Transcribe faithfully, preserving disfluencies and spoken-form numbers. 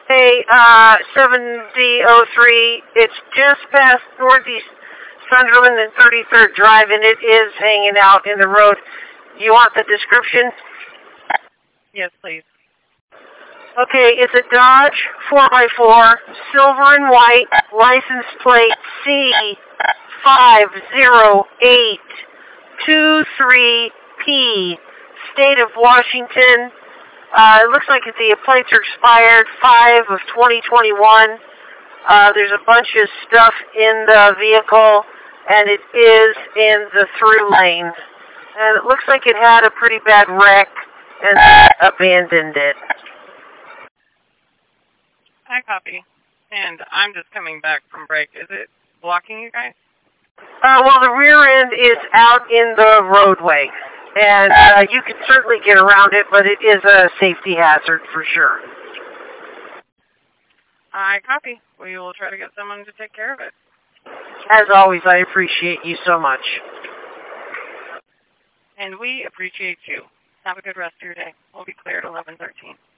Hey, uh, seventy oh three, it's just past Northeast Sunderland and thirty-third Drive, and it is hanging out in the road. You want the description? Yes, please. Okay, it's a Dodge four by four, silver and white, license plate C five zero eight two three P, State of Washington. Uh, it looks like the plates are expired, five of twenty twenty-one. Uh, there's a bunch of stuff in the vehicle, and it is in the through lane. And it looks like it had a pretty bad wreck, and abandoned it. I copy. And I'm just coming back from break. Is it blocking you guys? Uh, well, the rear end is out in the roadway. And uh, you can certainly get around it, but it is a safety hazard for sure. I copy. We will try to get someone to take care of it. As always, I appreciate you so much. And we appreciate you. Have a good rest of your day. We'll be clear at eleven thirteen.